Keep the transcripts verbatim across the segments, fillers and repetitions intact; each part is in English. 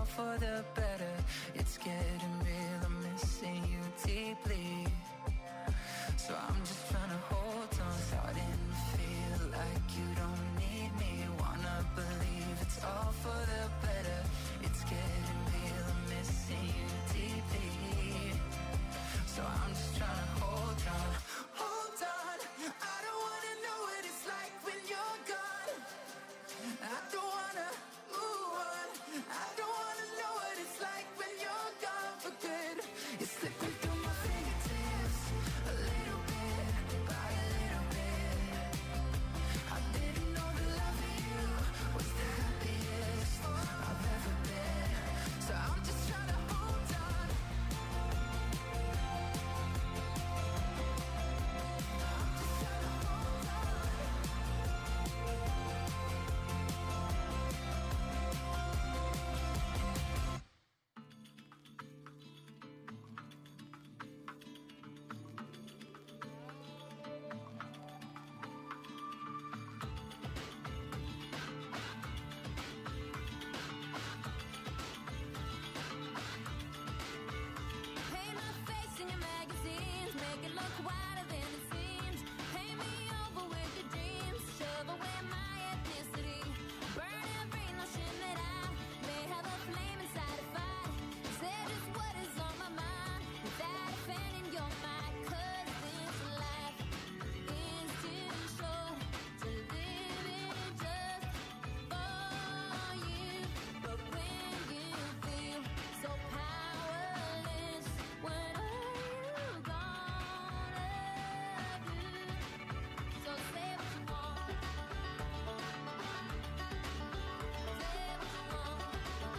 for the better. It's getting real, I'm missing you deeply. So I'm just trying to hold on, starting to feel like you don't need me. Wanna believe it's all for the better. It's getting real, I'm missing you deeply. So I'm just trying to hold on, hold on. I don't wanna know what it's like when you're gone. I don't wanna move on. I don't wanna know what it's like when you're gone for good. You're slipping through my fingertips, a little bit by a little bit. I didn't know the love of you was the happiest I've ever been. So I'm just trying to hold on. I'm just trying to hold on. Paint my face in your magazines, make it look wider than it seems. Paint me over with your dreams, shove away my ethnicity. Burn every notion that I may have a flame inside a fight. Say just what is on my mind without offending your mind. 'Cause this life is too short to live it just for you. But when you feel so powerless, what are you gonna do? So say what you want. Say what you want.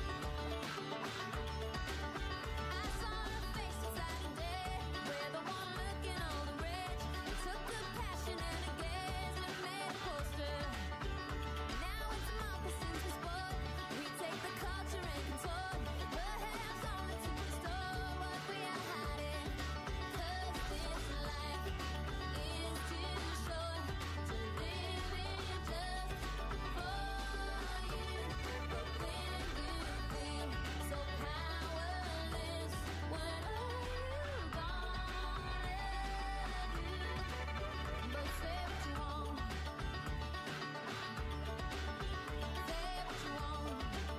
I saw her face inside a day, where the one looking all the rich. Took the passion and the gaze and made a poster. Now it's moccasins we spoke. We take the culture and contort, but hands only to restore what we are hiding. 'Cause this life is too short to live it just for you. But when you feel so powerless, what are you gonna do? But say what you want. Say what you want.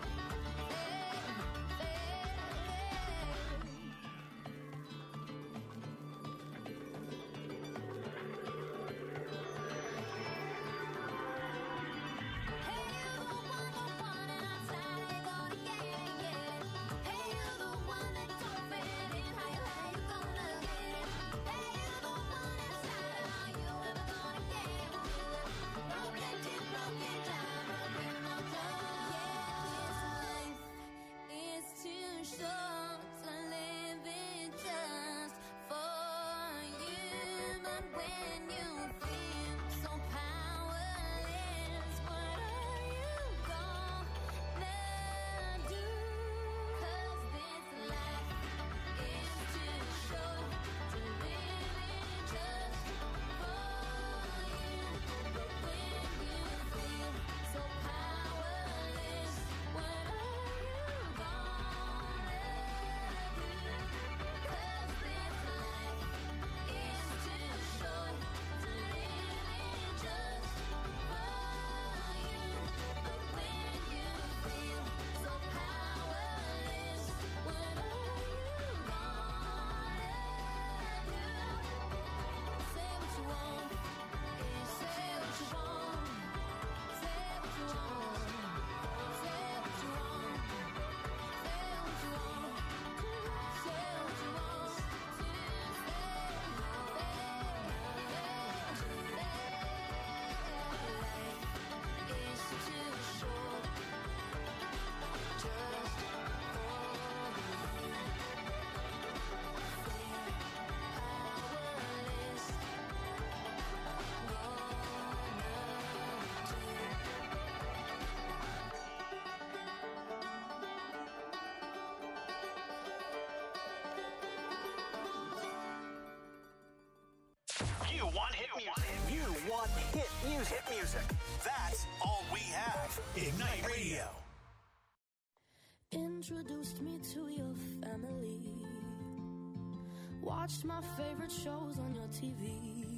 Hey, you're the one, the one, and outside ain't gonna get it, get it. Hey, you're the one that don't fit in. How you, how you gonna get it? Hey, you're the one inside. Are you ever gonna get it? Broken tip, broken down, broken all done. Yeah, this life is too short to live it just for you. But when you feel so powerless, what are you gonna do? 'Cause this life is too short to live it just for you. But when you feel so powerless, what are you gonna do? 'Cause this life is too short to live it just for you. But when you feel so powerless, what are you gonna do? Say what you want. Say what you want. Say what you want. Say what you want. Say what you want. Say what you want. Life is too short just for you. Feel powerless. You want hit music. You want hit music. Hit music. That's all we have. Ignite Radio. In introduced me to your family. Watched my favorite shows on your T V.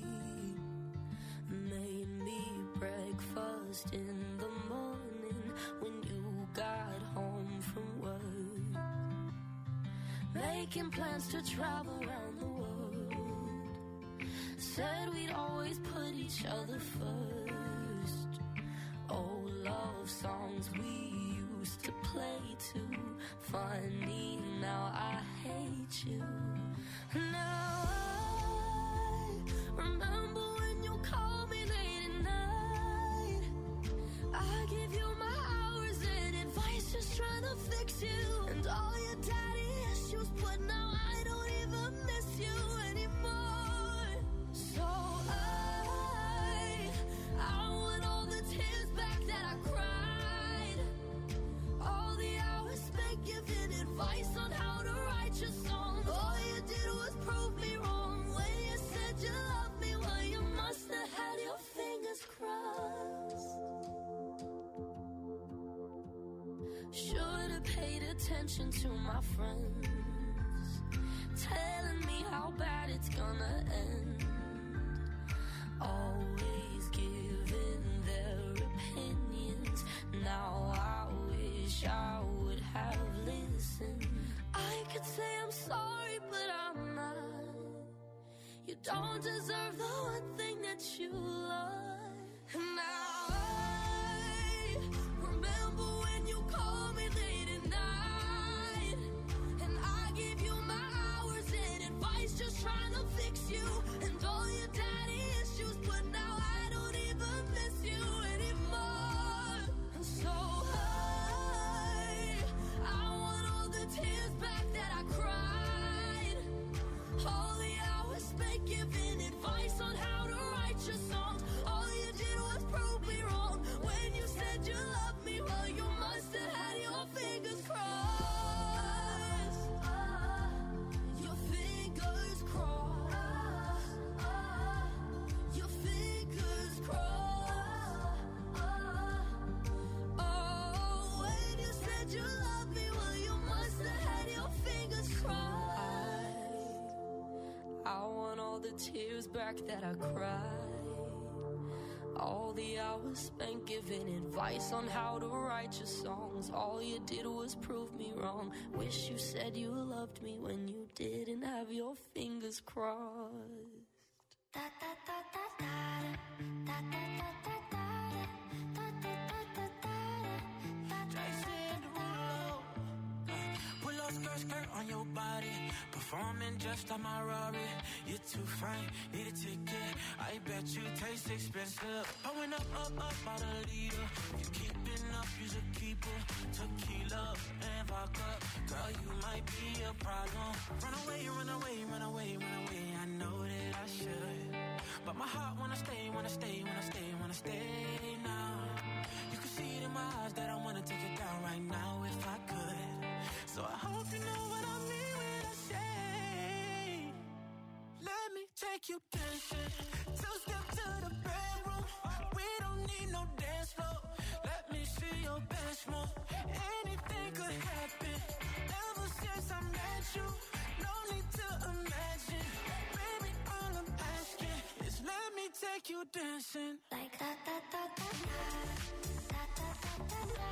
Made me breakfast in the morning when you got home from work. Making plans to travel around the world. Said we'd always put each other first. Old love songs we used to play too. Funny, now I hate you. Now I remember when you called me late at night. I give you my hours and advice, just trying to fix you. And all your daddy issues, but now I don't even miss you anymore. So I, I want all the tears back that I cried. All the hours spent giving advice on how to write your songs. All you did was prove me wrong when you said you loved me. Well, you must have had your fingers crossed. Should have paid attention to my friends, telling me how bad it's gonna end. Always giving their opinions. Now I wish I would have listened. I could say I'm sorry, but I'm not. You don't deserve the one thing that you love. And now I remember when you called me late at night. And I gave you my hours and advice, just trying to fix you. And all your daddy issues, but now I don't even miss you anymore. And so I, I want all the tears back that I cried. All the hours spent giving advice on how to write your songs. All you did was prove me wrong when you said you loved me. Well, you must have had your fingers crossed. Your fingers crossed. Your fingers crossed. Oh, when you said you loved me, well, you must have had your fingers crossed. I want all the tears back that I cried. All the hours spent giving advice on how to write your songs. All you did was prove me wrong. Wish you said you loved me when you didn't have your fingers crossed. Da, da, da, da, da, da, da, da, da, da, da, da, da, da, da. Jason Derulo. Pull up skirt, skirt on your body. Performing just like my Rari. You're too fine, need a ticket. I bet you taste expensive. Pouring up, up, up, out a leader. You keeping up, you should keep it. Tequila and vodka. Girl, you might be a problem. Run away, run away, run away, run away. I know that I should, but my heart wanna stay, wanna stay, wanna stay, wanna stay now. You can see it in my eyes that I wanna take it down right now if I could. So I hope you know what I mean when I say, let me take you dancing. Two step to the bedroom. We don't need no dance floor. Let me see your best move. Anything could happen. Ever since I met you, no need to imagine. Baby, all I'm asking is let me take you dancing. Like da da da da da da da da da.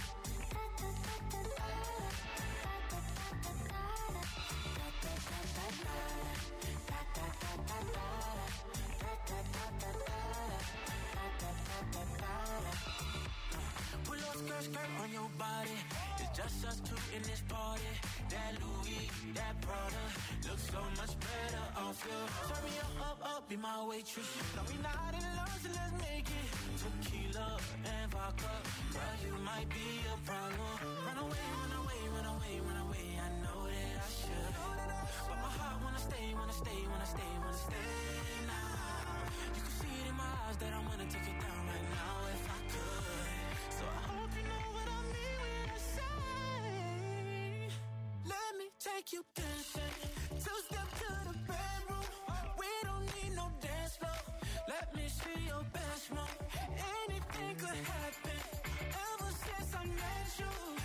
Pull up skirt, skirt on your body. It's just us two in this party. That Louis, that Prada looks so much better off you. Turn me up, up, up, be my waitress. No, we not in love, so let's make it. Tequila and vodka. Girl, you might be a problem. Run away, run away, run away, run away. I know that I should, but my heart wanna stay, wanna stay, wanna stay, wanna stay now. You can see it in my eyes that I wanna take it down right now if I could. So I hope you know what I mean when I say, let me take you dancing. Two step to the bedroom. We don't need no dance floor. Let me see your best move. Anything could happen. Ever since I met you,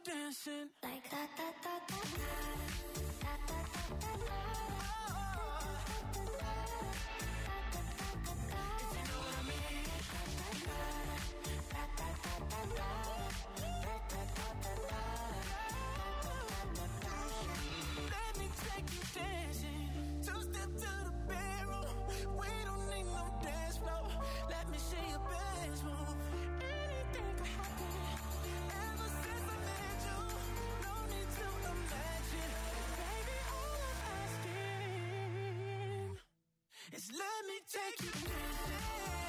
dancing. Like da da da da da da da da da da. If you know what I mean. Da da da da da da da da da. Let me take you dancing. Two step to the bedroom. We don't need no dance floor. Let me see your best move. Anything could happen. Ever since I met you, no need to imagine. Baby, all I'm asking is let me take you dancing.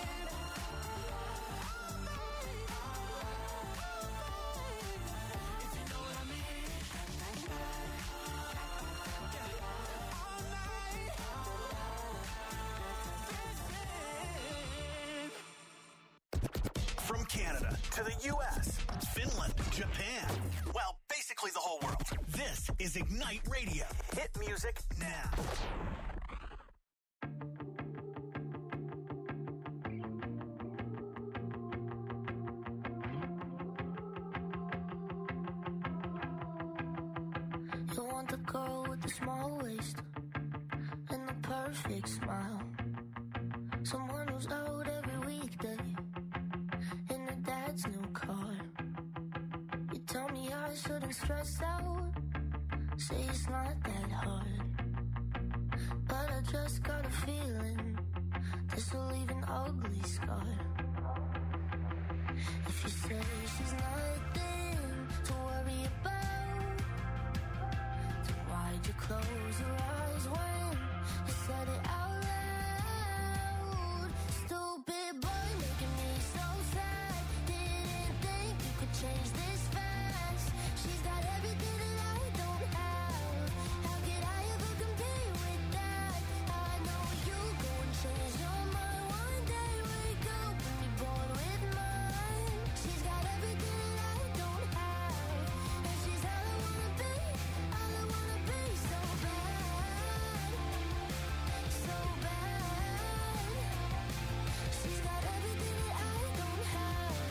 If you know what I mean. All night. From Canada to the U S, Finland, Japan, well, basically the whole world. This is Ignite Radio. Hit music now. You want the girl with the small waist and the perfect smile. Someone who's out every weekday in her dad's new car. You tell me I shouldn't stress out, say it's not that hard. But I just got a feeling this will leave an ugly scar. If you say she's nothing to worry about, then why'd you close your eyes when you said it out loud? Stupid boy making me so sad. Didn't think you could change this fast. She's got everything that I don't have. How could I ever compete with that? I know you go and change your mind one day. Wake up and be bored with mine. She's got everything that I don't have, and she's all I wanna be, all I wanna be. So bad, so bad. She's got everything that I don't have.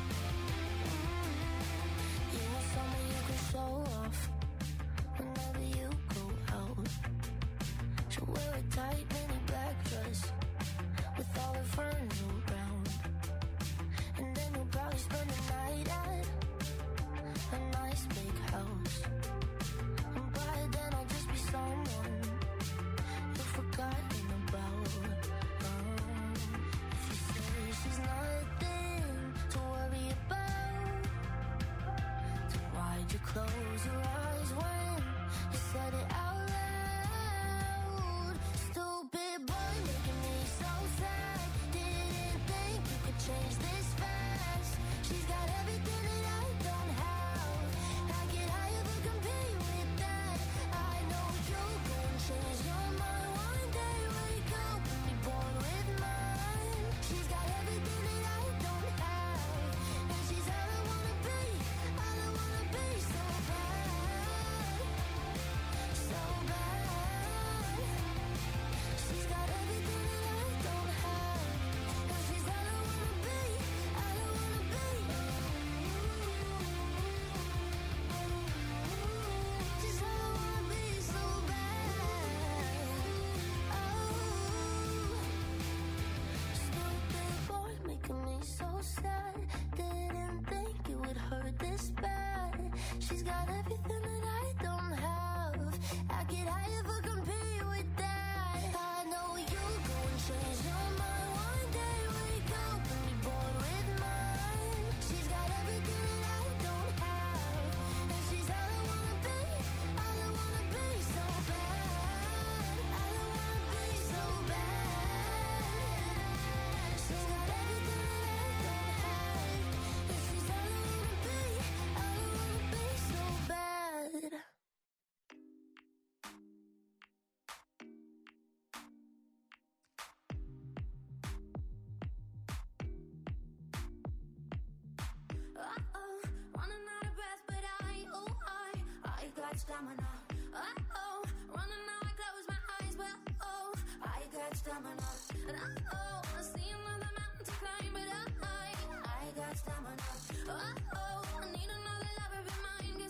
You want someone you can show off whenever you go out. She'll wear a tight mini black dress with all her friends around, and then you'll probably spend the night at a nice big house. And by then I'll just be someone you've forgotten about. Um, if you say she's nothing to worry about, then why'd you close your eyes when you said it out loud? Stupid boy making me so sad. Didn't think you could change this fast. She's got everything that I don't have. How could I ever compete with that? I know you'll go and change your mind one day. Wake up and be bored with mine. She's got everything that I don't have, and she's all I wanna be, all I wanna be. So bad, so bad. She's got everything that I don't have, and she's all I wanna be, all I wanna be. She's all I wanna be, so bad. Oh, stupid boy making me so sad. Didn't think it would hurt this bad. She's got everything that I don't have. How could I ever compete with that? I know you'll go and change your mind one day. Wake up and be bored with mine. She's got everything that I don't have, and she's all I wanna be, all I wanna be. So bad, all I wanna be. So bad. She's got everything that I don't have, and she's all I wanna be, all I wanna be. So bad. Uh-oh, running out of breath, but I, oh, I, I got stamina. Uh-oh, running out, I close my eyes, but oh, I got stamina. And uh-oh, I see another mountain to climb, but I, I got stamina. Uh-oh, I need another lover, be mine,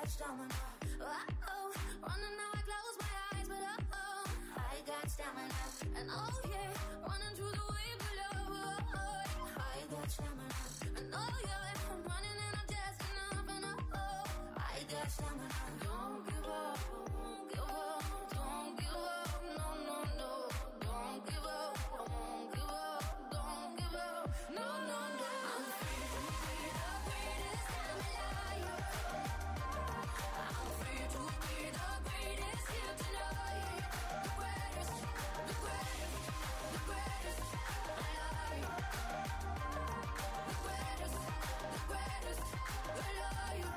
got stamina. Uh-oh, running now I close my eyes, but uh-oh, I got stamina. And oh yeah, running through the wave of love. Oh, I got stamina. And oh yeah, I'm running and I'm just enough. And oh, I got stamina. Don't give up, don't give up, don't give up. No, no, no, don't give up, don't give up, don't give up. No, no, no. I'm free to be the greatest in my life. I'm free to be the greatest here tonight. The greatest, the greatest, the greatest alive. The greatest, the greatest alive.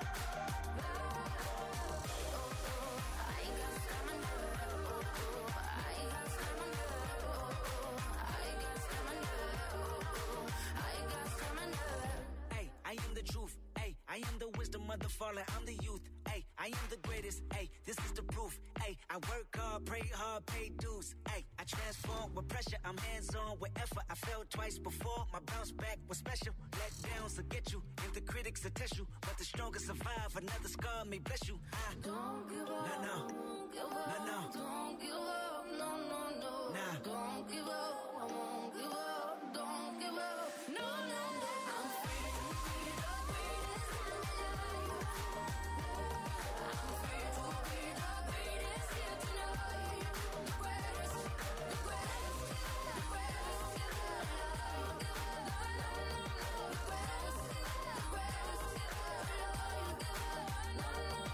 I got stamina. I got stamina. I got stamina. I got stamina. Hey, I am the truth. Hey, I am the wisdom of the fallen. I'm the youth. Hey, I am the greatest. Hey, this is the proof. Hey, I work hard, pray hard, pay dues. Hey, I transform with pressure. I'm hands-on with effort. I failed twice before. My bounce back was special. Let downs will get you. If the critics will test you, but the strongest survive. Another scar may bless you. I Don't give up. No, no. Don't give up. No, no. Don't give up. No, no, no. Nah. Don't give up. I won't give up. Don't give up. No, no, no. I'm free to be the greatest in my life. I'm free to be the greatest here tonight. The greatest, the greatest, the greatest alive. The greatest, the greatest alive. No, no, no.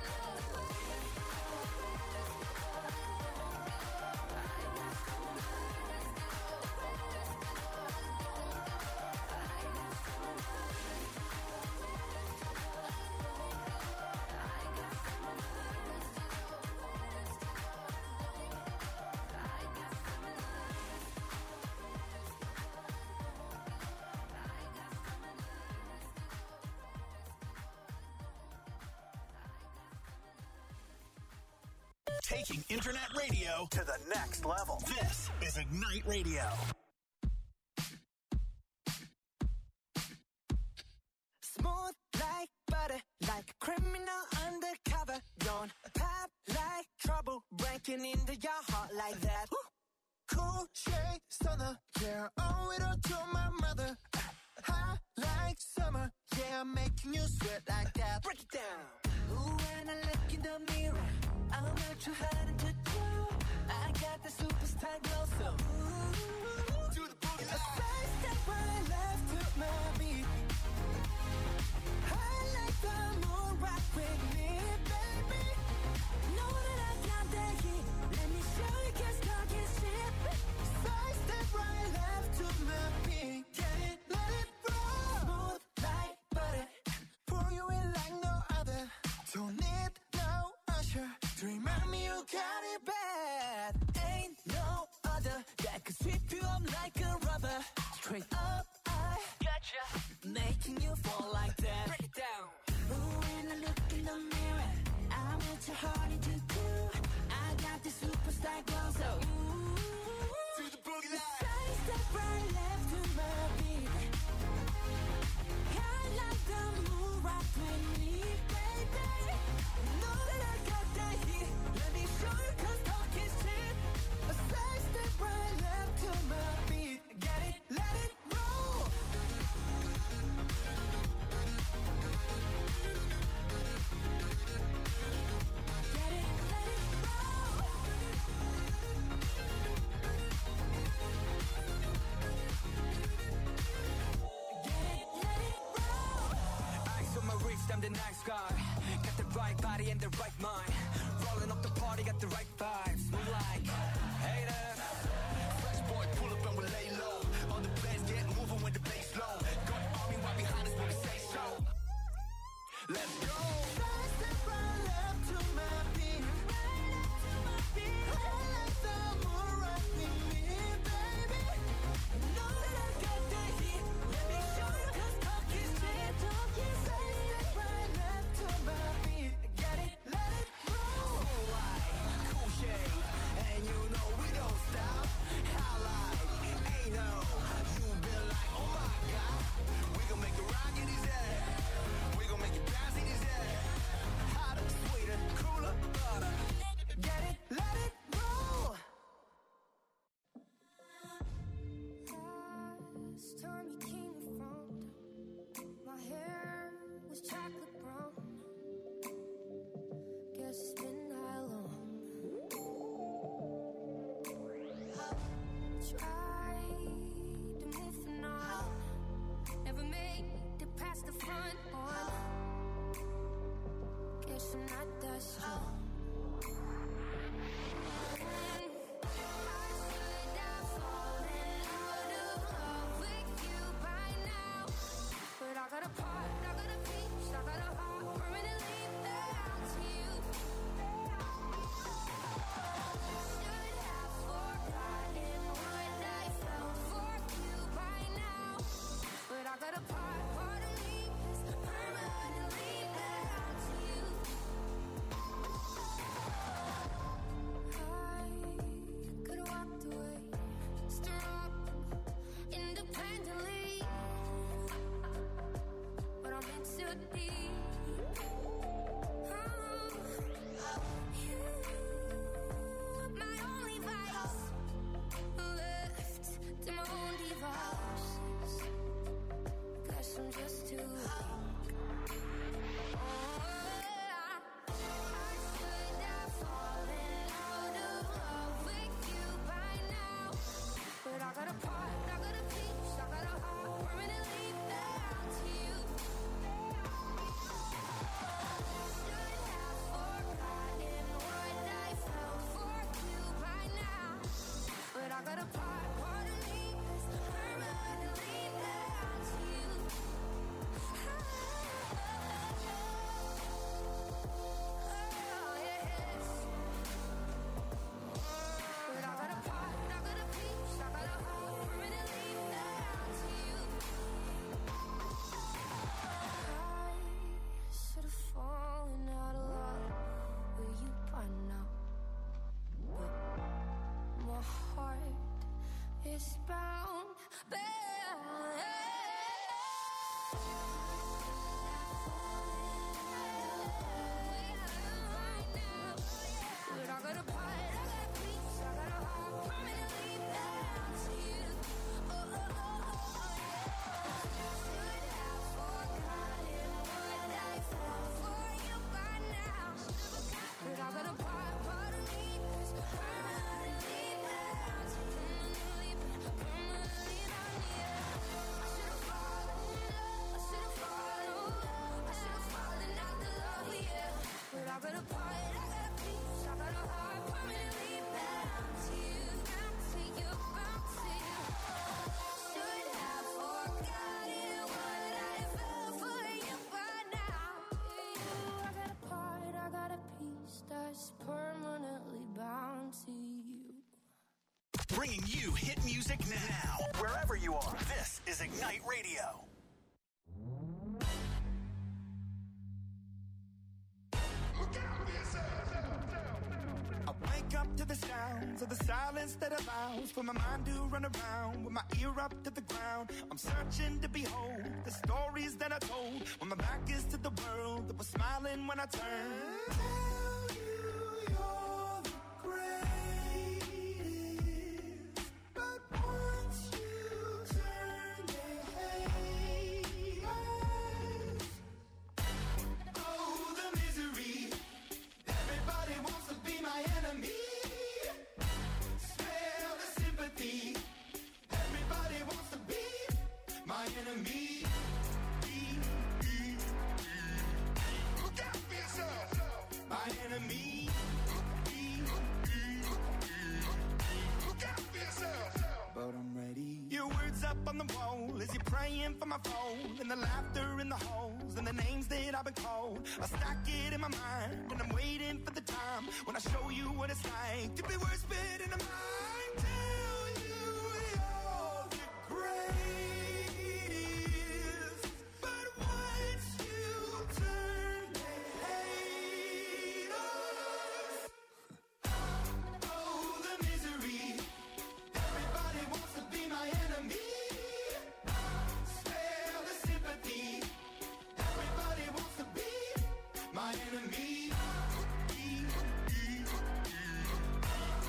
Taking internet radio to the next level. This is Ignite Radio. Smooth like butter, like a criminal undercover. Don't pop like trouble, breaking into your heart like that. Cool shade stunner, yeah, owe it all to my mother. Hot like summer, yeah, I'm making you sweat like that. Break it down. Ooh, when I look in the mirror, I'm not too hard to do. I got the superstar glow, so ooh, do the boogie line. A side step right left to my beat. I like the moon rock with me, baby. Know that I got that heat. Let me show you, 'cause talk is cheap. Side step right left to my beat. Get it, let it roll. Smooth like butter, pour you in like no other. Don't need no usher to remind me you got it bad. Ain't no other that could sweep you up like a rubber. Straight up, I gotcha, making you fall like that. Break it down. Ooh, when I look in the mirror, I'm not too hard to do. I got the superstar glow, so ooh, do the boogie line. Side step right left to my beat. I like the moon rock with me, baby. Know that I got that heat. Let me show you, 'cause talk is cheap. A side step right left to my beat. Get it, let it roll. Get it, let it roll. Get it, let it roll. Eyes on my wrist, I'm the nice guy. Got the right body and the right mind. Rolling up the party, got the right vibes. Move like haters. Fresh boy, pull up and we lay low. All the players get moving when the bass low. Got the army right behind us when we say so. Let's go. Side step right left to my beat. I like the moon rock with me, baby. Know that I got that heat. Let me show you, 'cause talk is cheap. Side step right left to my beat. Get it, let it roll. Cool shade, Tried to move on, never made it past the front one. Guess I'm not that strong. I got a part, I got a piece, I got a heart permanently bound to you. Should have forgotten what I felt for you by now. But I got a part, part of me is permanently bound to you. I could have walked away, stood up independently. I'm in too deep. Oh, you, my only vice, left to my own devices. Guess I'm just too weak. Oh, I should have fallen out of love with you by now. But I got a part, I got a piece, I got a heart permanently bound to you. But I got a part, part of me is permanently bound to you. Oh, yes. But I got a part, I got a piece, I got a heart permanently bound to you. I should have fallen out of love with you by now. But my heart is bound, bound. But I got a part, I got a piece, I got a heart permanently bound to you. Oh, oh, oh, oh, yeah. Should have forgotten what I felt for you by now. But I got a part, part of me is permanently bound to you. Permanently bound to you. I should have fallen in love, I should have fallen, I should have fallen out the love with you. But I got a part, I got a piece, I got a heart permanently bound to you, bound to you, bound to you. Should have forgotten what I felt for you by now. I got a part, I got a piece that's permanently bound to you. Bringing you hit music now. Wherever you are, this is Ignite Radio. I wake up to the sounds of the silence that allows for my mind to run around with my ear up to the ground. I'm searching to behold the stories that I told when my back is to the world that was smiling when I turned. Tell you you're the greatest, but once you turn, they hate us. Oh, the misery. Everybody wants to be my enemy. Smell the sympathy. Everybody wants to be my enemy. Look out for yourself. My enemy. Look out for yourself. But I'm ready. Your words up on the wall as you're praying for my phone, and the laughter in the halls and the names that I've been called. I stack it in my mind and I'm waiting for the time when I show you what it's like to be worse fit in a mind. Tell you you're the greatest, but once you turn, they hate us. Oh, the misery. Everybody wants to be my enemy. Spare the sympathy. Everybody wants to be my enemy.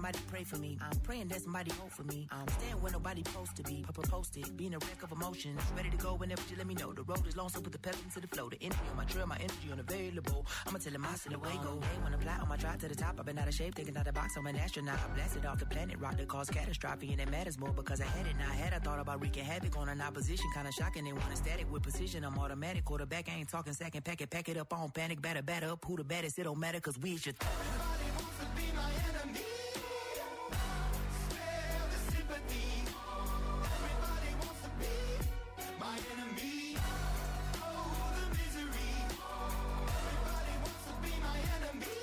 somebody pray for me. I'm praying that somebody hope for me. I'm staying where nobody supposed to be. Posted, being a wreck of emotions. Ready to go whenever you let me know. The road is long, so put the pedal into the flow. The energy on my trail, my energy unavailable. I'ma tell him I send away go. Hey, when I fly on my drive to the top, I've been out of shape, thinking out of the box. I'm an astronaut. I blasted off the planet, rock that caused catastrophe, and it matters more because I had it. Now I had I thought about wreaking havoc on an opposition, kinda shocking. They want a static with precision. I'm automatic, quarterback. I ain't talking second. Pack it, pack it up on panic, batter, batter up. Who the baddest? It don't matter, cause we should. Everybody wants to be my enemy. Spare the sympathy. Everybody wants to be my enemy. Oh, the misery. Everybody wants to be my enemy.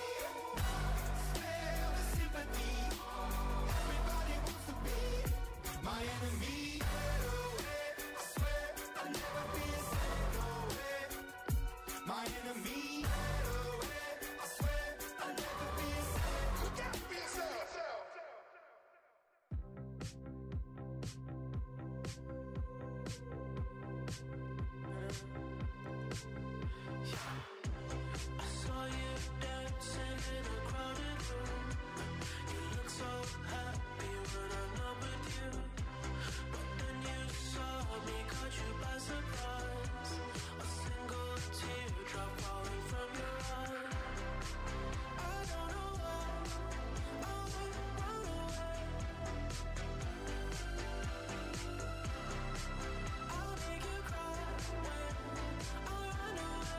Spare the sympathy. Everybody wants to be my enemy. I swear I'll never be a second away. My enemy. I swear I'll never be a second. Look out for yourself. I saw you dancing in a crowded room. You look so happy when I'm not with you. But then you saw me, caught you by surprise. A single teardrop falling from your eye. I don't know why I would run away. I'll make you cry when I run away.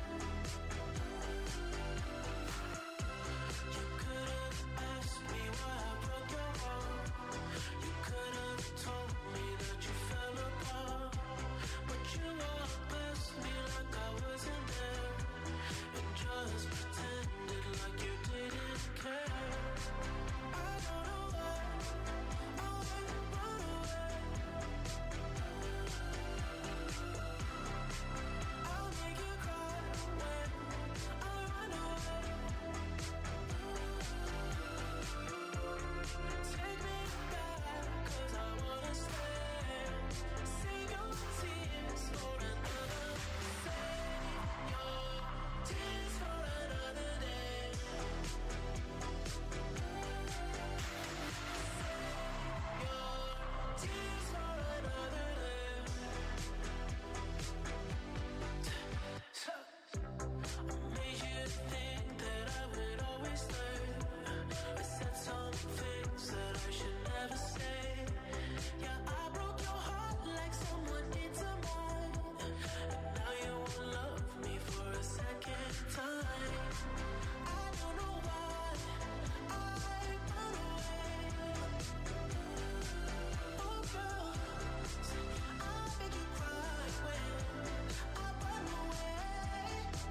You could have asked me why I broke your heart. You could have told me that you fell apart. But you walked past me like I wasn't there, and just pretended like you didn't care. I don't know why I would run away. I'll make you cry when I run away. Take me back, cause I wanna stay. Save your tears for another. Save your tears for another day. Save your tears for another day. So I made you think that I would always stay. I said some things that I should never say. Yeah, I broke your heart like someone did to mine. And now you won't love me for a second time. I don't know why I run away. Oh girl, I'll make you cry when I run away.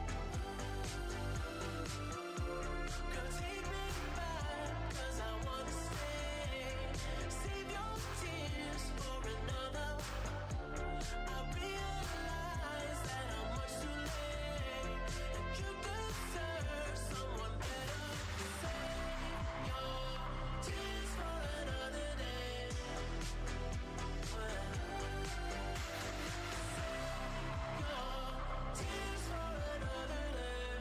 Girl, take me back, cause I wanna stay. Save your tears for another. I realize that I'm much too late, and you deserve someone better. Save your tears for another day. Well, save your tears for another day.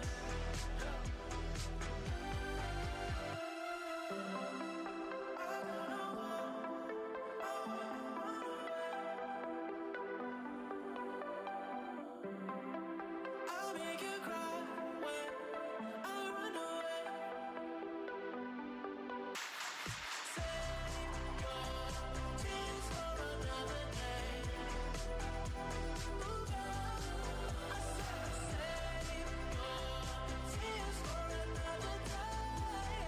I'll make you cry when I run away. Save your tears for another day. Ooh, girl, I said save your tears for another day.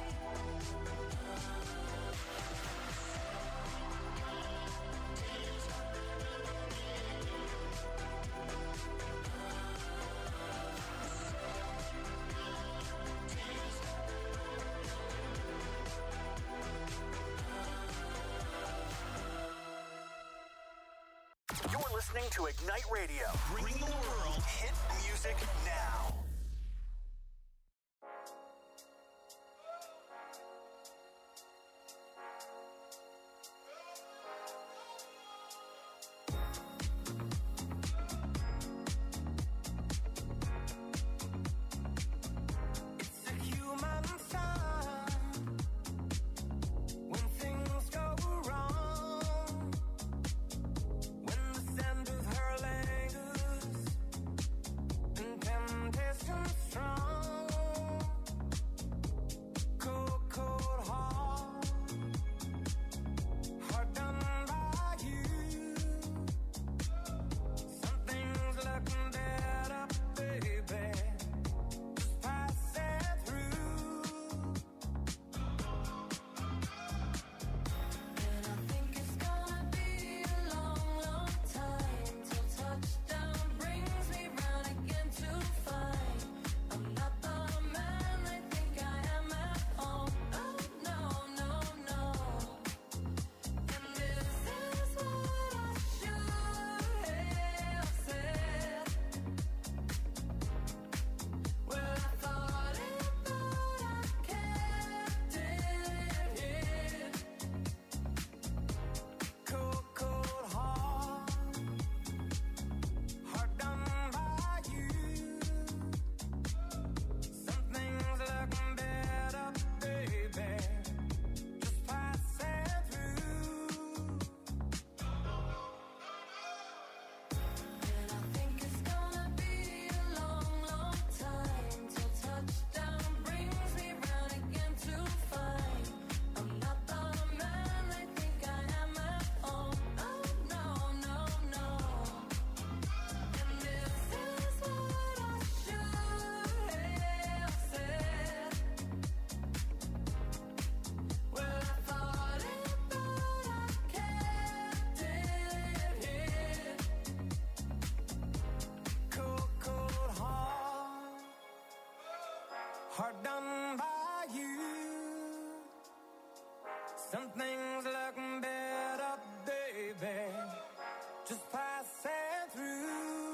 You're listening to Ignite Radio, bringing the world hit music now. It's a human sign. Some things look better, baby, just passing through.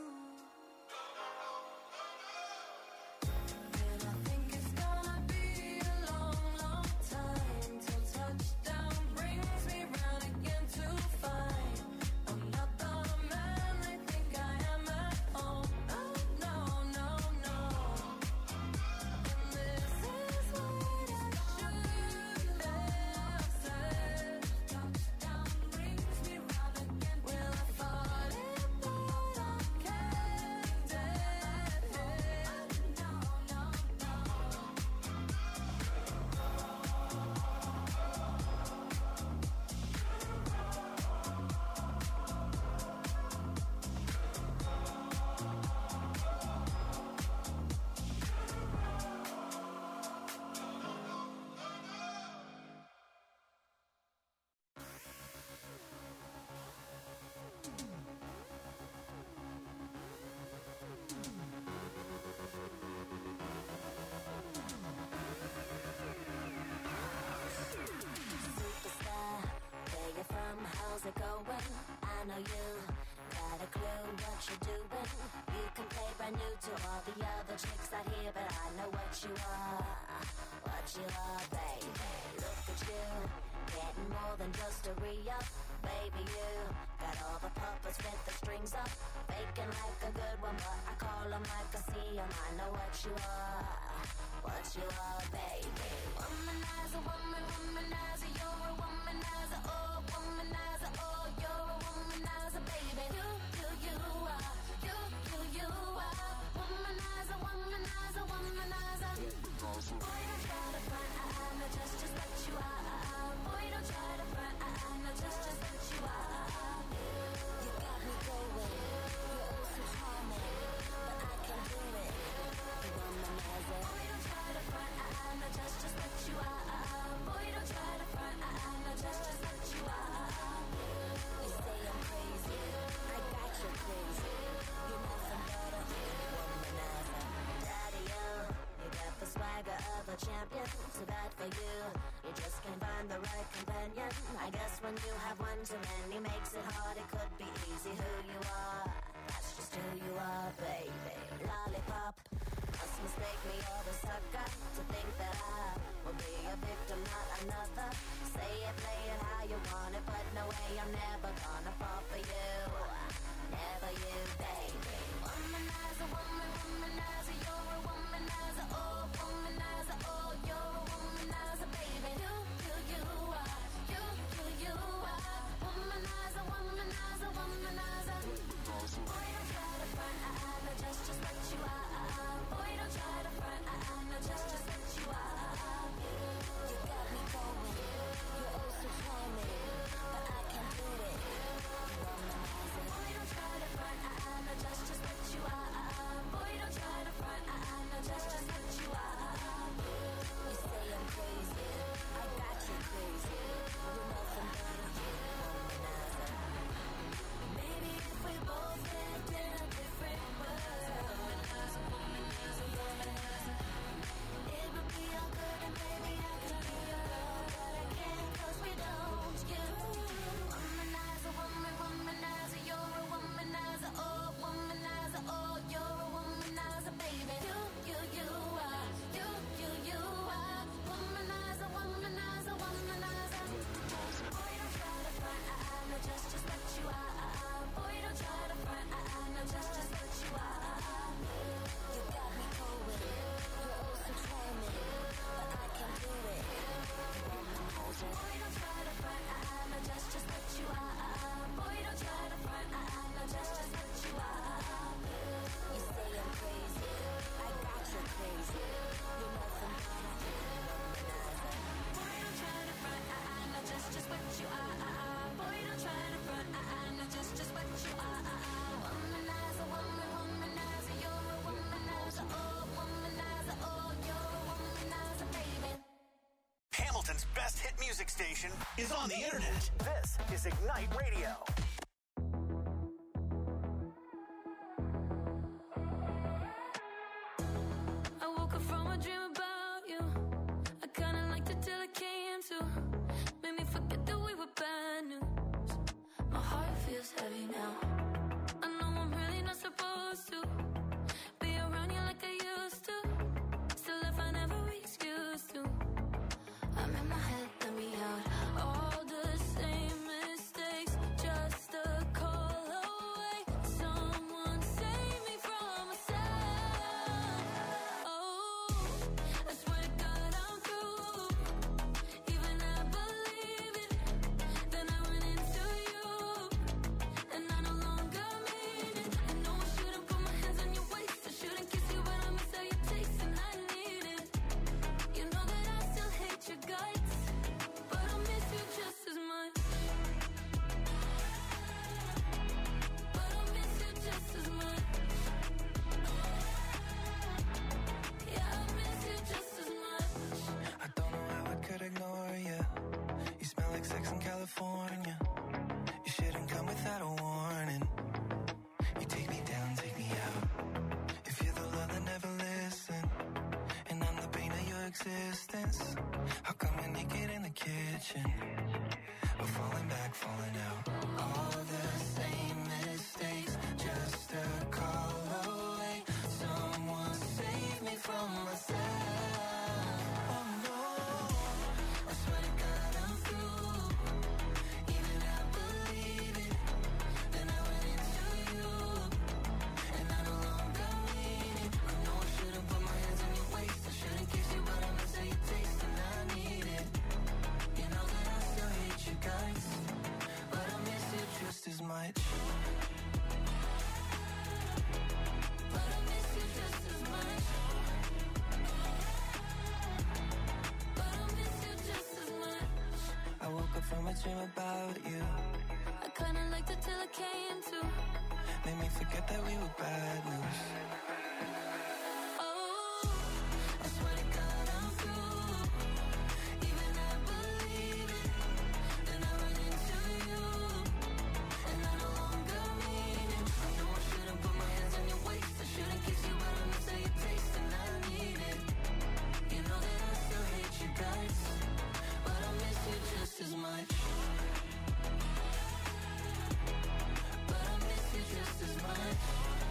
And I think it's gonna be a long, long time till touchdown brings me round again to find I'm not the man they think I am at home. Oh, no, no, no. And this is what I should have said. Touchdown brings me round again. Well, I thought it, but I can't dead head. No, no, no. Superstar, where you from? How's it going? I know you got a clue what you're doing. You can play brand new to all the other chicks out here, but I know what you are, what you are, baby. Look at you, getting more than just a re-up, baby. You got all the puppets with the strings up, faking like a good one, but I call 'em like I see 'em. I know what you are, what you are, baby. Womanizer, woman, womanizer, you're a womanizer, oh, womanizer, oh, you're a womanizer, baby. You, you, you are, you, you, you are, womanizer, womanizer, womanizer. Boy, don't try to front, I, I know just, just what you are. Boy, don't try to front, I, I know just, just what you are. You got me going, you're oh so charming, but I can't do it. You womanizer. Boy, don't try to front, I, I know just, just what you are. Boy, don't try to front, I, I know just, just what you are. You say I'm crazy, I got you crazy. You're nothing but a womanizer. Daddy, you, you got the swagger of a champion. So bad for you, you just can't find the right companion. I guess when you have one too many makes it hard. It could be easy who you are. That's just who you are, baby. Lollipop, must mistake me or the sucker to think that I will be a victim, not another. Say it, play it how you want it, but no way, I'm never gonna fall for you. Never you, baby. Womanizer, woman, womanizer, you're a womanizer, oh, womanizer, oh, you're a womanizer, baby. You, you, you are, you, you, you are, womanizer, womanizer, womanizer. Boy, don't try to front, I, I know just, just what you are. Boy, don't try to front, I, I know just, just what you are. You got me going, you're oh so charming, but I can't do it. Womanizer. Boy, don't try to front, I, I know just, just what you are. Boy, don't try to front, I, I know just, just what you are. You say I'm crazy, I got you crazy. You're nothing but a womanizer. Maybe if we both lived in a different world, womanizer, womanizer, womanizer, it would be all good and baby I could be your girl, but I can't 'cause we don't. You, womanizer, woman, womanizer, you're a womanizer, oh, womanizer, oh, you're a womanizer, baby. You, you, you are, you, you, you are, womanizer, womanizer, womanizer. Boy, don't try to front, I, I know just, just what you are. Boy, don't try to front, I, I know just, just what you are. You got me going, you're oh so charming, but I can't do it. Womanizer. Boy, don't try to front, I, I know just, just what you are. Boy, don't try to front, I, I know just, just what you are. You say I'm crazy, I got you crazy. You're nothing but a womanizer. Boy, don't try to front, I, I know just, just what you are. Boy, don't try to front, I, I know just, just what you are. Womanizer, woman, womanizer, you're a womanizer, oh, womanizer, oh, you're a womanizer, baby. Hamilton's best hit music station is on the internet. This is Ignite Radio. I woke up from a dream about you. I kinda liked it till it came to. Made me forget that we were bad news. Oh, I swear to God I'm through. Even I believe it. Then I run into you, and I no longer mean it. I know I shouldn't put my hands on your waist. I shouldn't kiss you, but I miss how you taste, and I need it. You know that I still hate you guys, but I miss you just as much. But I miss you just as much.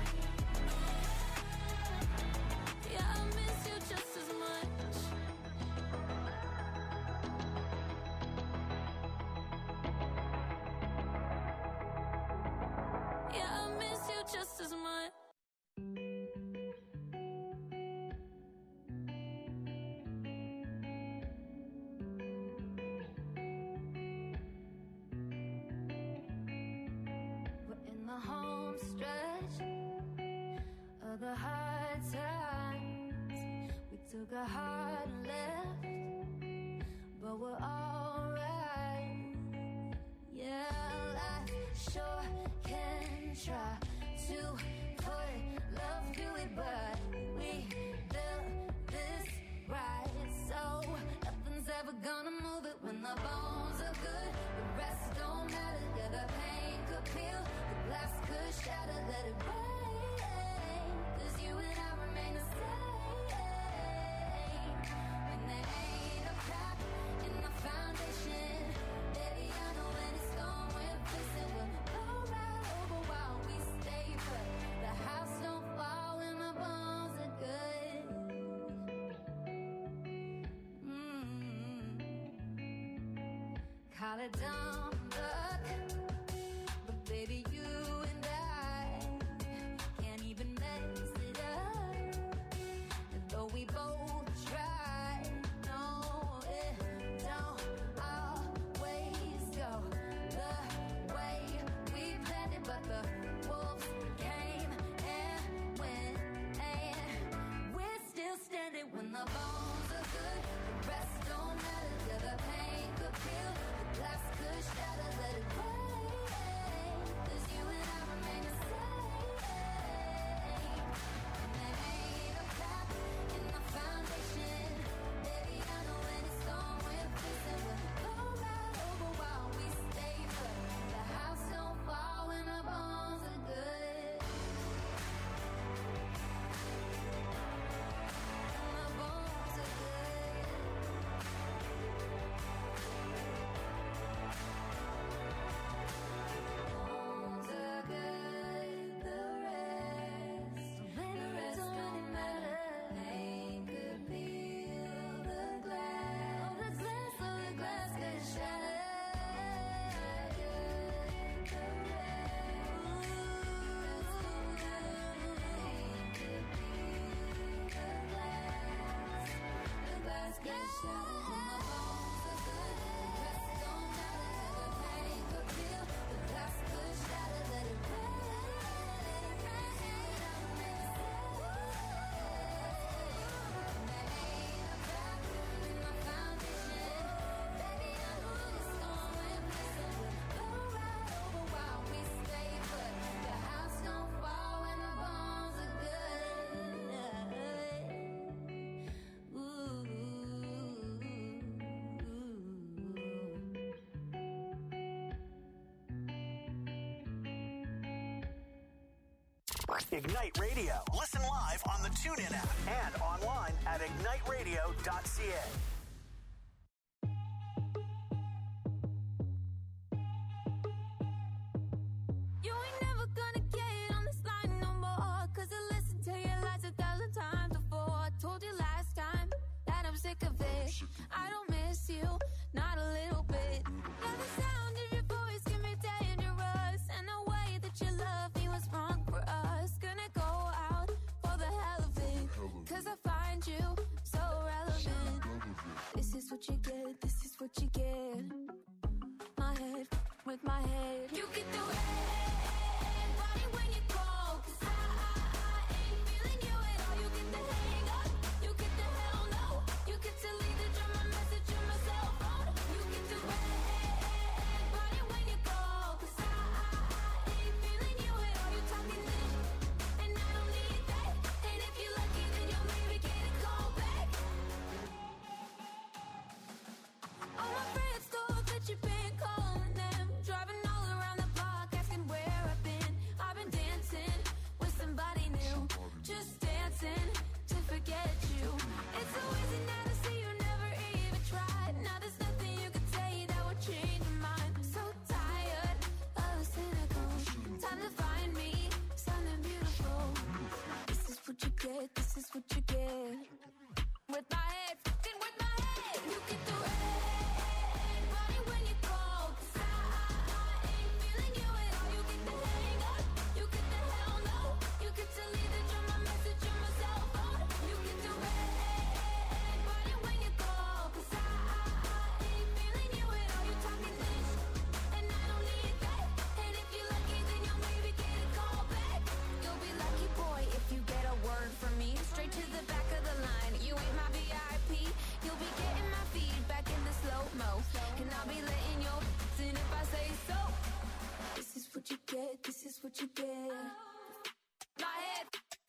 Yeah, I miss you just as much. Yeah, I miss you just as much. We're in the home stretch of the hard times. We took a hard left, but we're alright. Yeah, life sure can try to put love to it, but we built this right, so nothing's ever gonna move it when the bones are good. The rest don't matter. Yeah, the pain could peel, the glass could shatter, let it rain. 'Cause you and I remain the same. When there ain't a crack in the foundation, baby, I know when it's gone, we're fixing. We'll go right over while we stay put. The house don't fall when the bones are good. Mm. Call it dumb luck, but baby, you and I can't even mess it up. And though we both try, no, it don't always go the way we planned it. But the wolves came and went, and we're still standing when the bones are good. The rest don't matter. Yeah, the pain could peel, the glass could shatter, let it rain. 'Cause you and I remain the same. And there ain't a crack in the foundation, baby, I know when it's gone, we're fixing. We'll go right over while we stay put. The house don't fall when the bones are good. And the bones are good. Bones are good, the rest, the rest don't matter. Pain could peel the glass, oh, the glass, oh, the glass could shatter. The rest, the glass could shatter. And the bones are good, the rest don't matter. The pain could peel, the glass could shatter. Let it rain, let it rain. And there ain't a crack in the foundation, baby, I know it's gone, we're fixing. We'll go right over while we stay put. The house don't fall when the bones are good. Ooh. Ignite Radio. Listen live on the TuneIn app and online at ignite radio dot c a. You ain't never gonna get on this line no more. 'Cause I listened to your lies a thousand times before. I told you last time that I'm sick of it. I don't miss you, not a little bit. Now the sound of your voice can be dangerous, and the way that you love me was wrong for us. Gonna go out for the hell of it, 'cause I find you so relevant. This is what you get, this is what you get. My head with my head. You get the red body when you call. 'Cause I, I, I ain't feeling you at all. You get the hang up, you get the hell no. You get to leave the drum, my message on my cell phone. You get the red body when you call. 'Cause I, I, I ain't feeling you at all. You talk this is what you get. My head.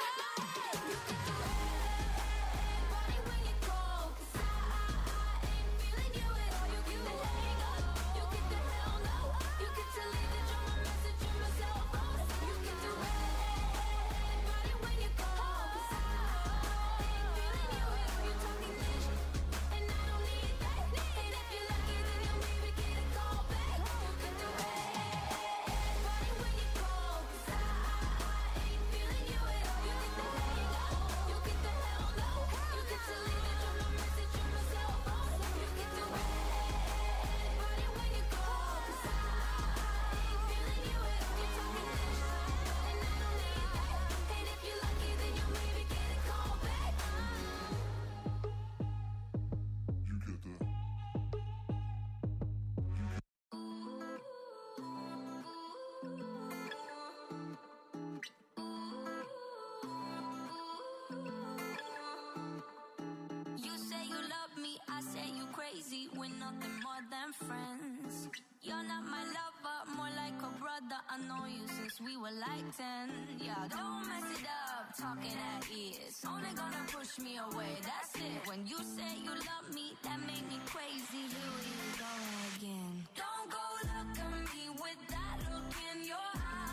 We're nothing more than friends. You're not my lover, more like a brother. I know you since we were like ten. Yeah, don't mess it up, talking at ears. Only gonna push me away, that's it. When you say you love me, that made me crazy. Here we go again. Don't go look at me with that look in your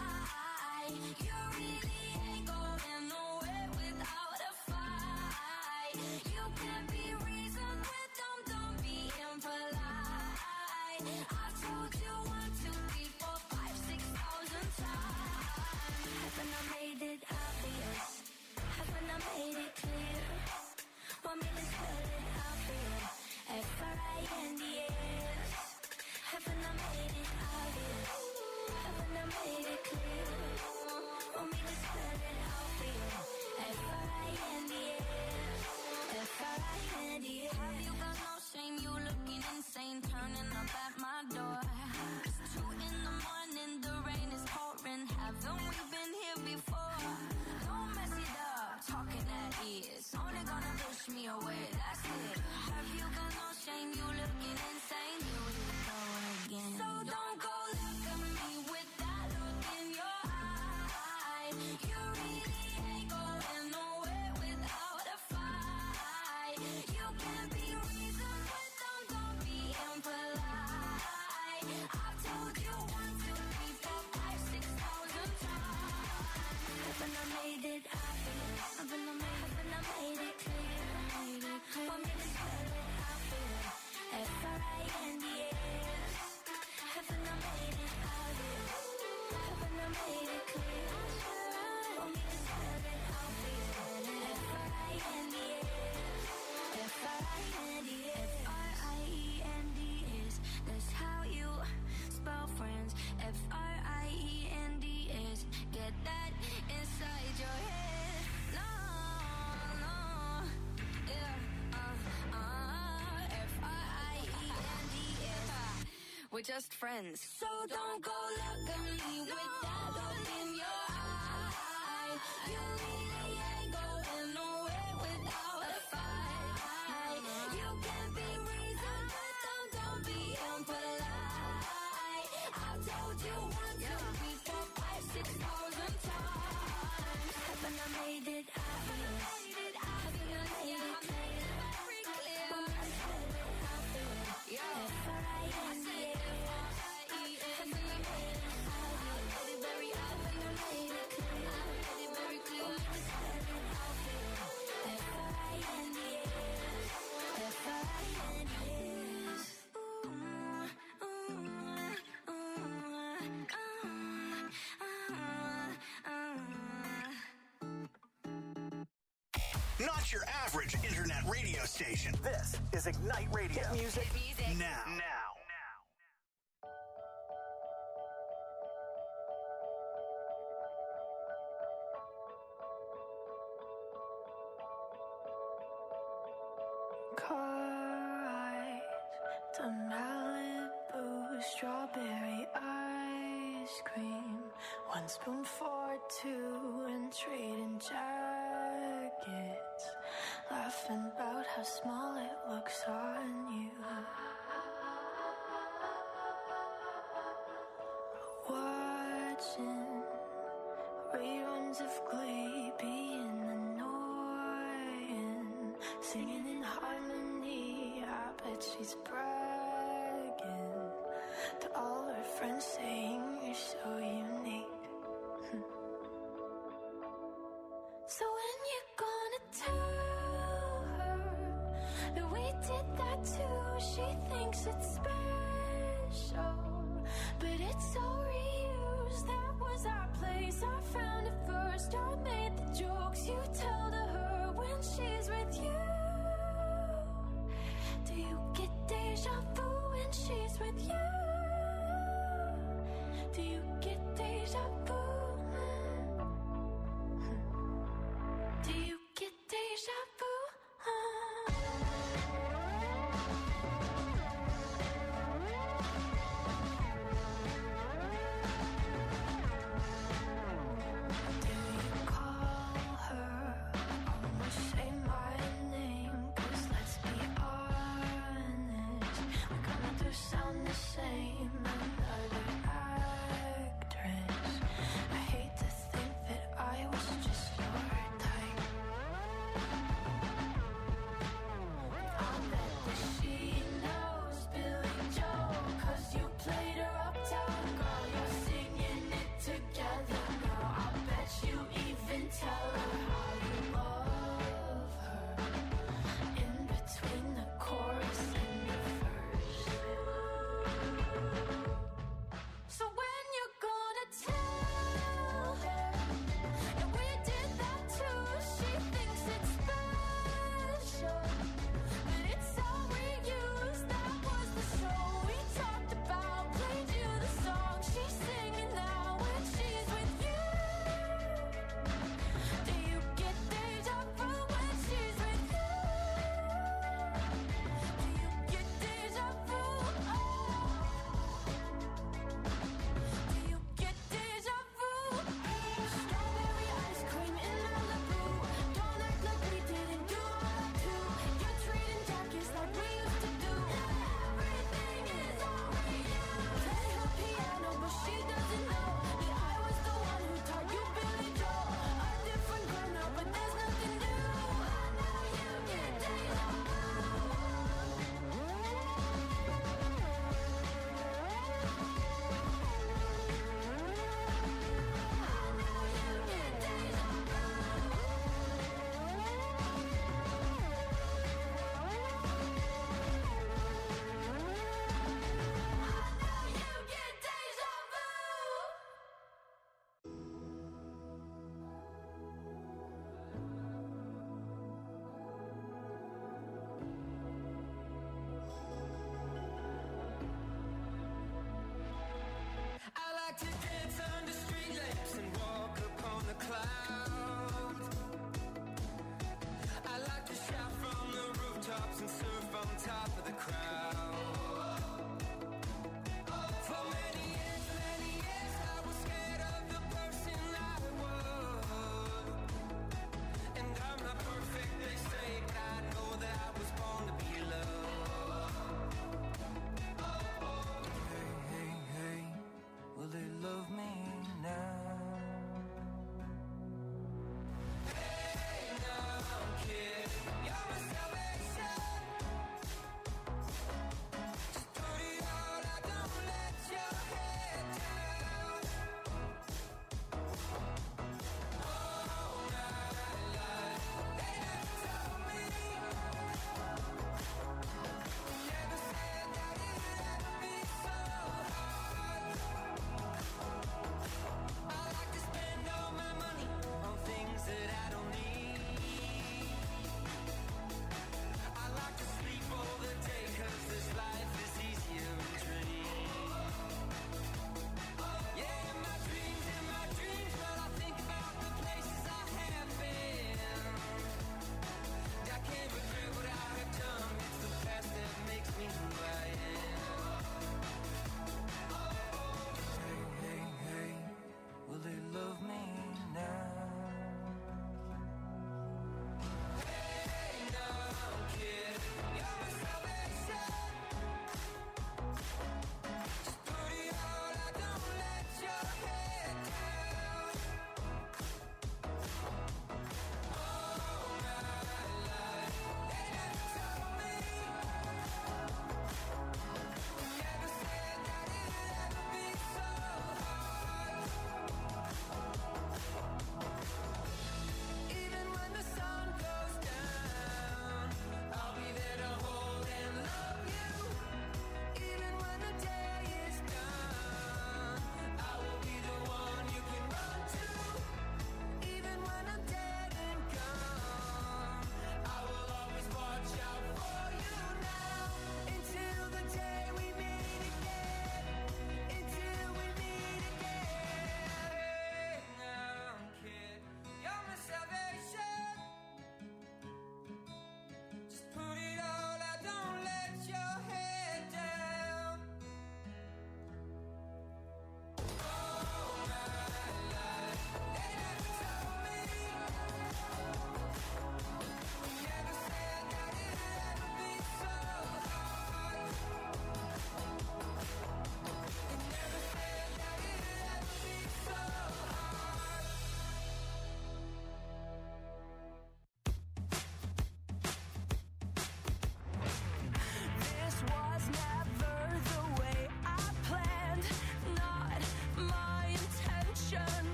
eye. You really ain't going nowhere without a fight. You can't be reasoned with them, don't be impolite. I've told you one, two, three, four, five, six thousand times. Haven't I made it obvious? Haven't I made it clear? Want me to spell it out for you? F R I N D S. Haven't I made it obvious? Haven't I made it clear? Want me to spell it out for you? F R I N D S. F R I N D S. Have you got no shame? You looking insane, turning up at my door. It's two in the morning, the rain is pouring. Haven't we been here before? Don't mess it up, talking at ears. Only gonna push me away, that's it. Have you got no shame? You looking insane. Here we go again. So don't go look at me with that look in your eye. You really ain't going nowhere without a fight. You can't be reasoned with them, don't be impolite. I've told you one, two, three, four, five, six thousand times. Haven't I made it obvious? Haven't I made, haven't I made it clear? Made it clear. Want me to spell it out for you? F R I N D S. Haven't I made it obvious? Haven't I made it clear? Want me to spell it out for you? F R I N D S. F R I N D S. F R I E N D S. That's how you spell friends. F R I E N D S. Get that inside your head. No, no, yeah, uh, uh, F R I E N D S. We're just friends. So don't go look at me with that look in your eye. You really ain't going nowhere without a fight. You can't be reasoned with them, don't be impolite. I've told you one, two, three, four, five, six thousand times. Haven't I made it obvious? Haven't I made it clear? Want me to spell it out for you? F R I N D S. Haven't I made it obvious? Very haven't I made it clear? Very clear. Want me to spell it out for you? F R I N D S. F R I N D S. Ooh, ooh, ooh, ooh, ooh. Not your average internet radio station. This is Ignite Radio. Hit music, now. Now. Car ride to Malibu, strawberry ice cream. One spoon for two and trading jackets. Laughing about how small it looks on you. Watching that she's bragging to all her friends, saying you're so unique. So when you gonna tell her that we did that too? She thinks it's special, but it's so reused. That was our place, I found it first. I made the jokes you tell to her when she's with you. Do you get deja vu when she's with you? Do you get deja vu? Do you get deja vu? Do you call her? Almost say my name, 'cause let's be honest, we kinda do sound the same. Another actress. I hate to think that I was just your type. I bet that she knows Billy Joel, 'cause you played her uptown girl. You're singing it together now. I bet you even tell her how you love her in between the chorus and the verse. So when you're gonna tell her that we did that too? She thinks it's special, but it's all reused. That was the show we talked about. Played you the song she's singing now when she's with you. Do you get deja vu when she's with you? Do you get deja vu? Oh. Do you get deja vu? Strawberry ice cream in Malibu. Don't act like we didn't do all that too. You're trading jackets like we used to do. Everything is all real. Play her piano, but she doesn't know that I was the one who taught you Billy Joel. A different girl now, but there's nothing new. I know you get deja vu. I like to dance under street lamps and walk upon the clouds. I like to shout from the rooftops and surf on top of the crowd. For many years, many years, I was scared of the person I was. And I'm not perfect, they say, but I know that I was born to be loved. Hey, hey, hey, will they love me now?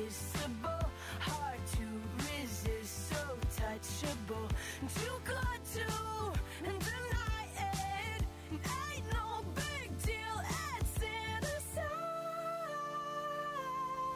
irresistible.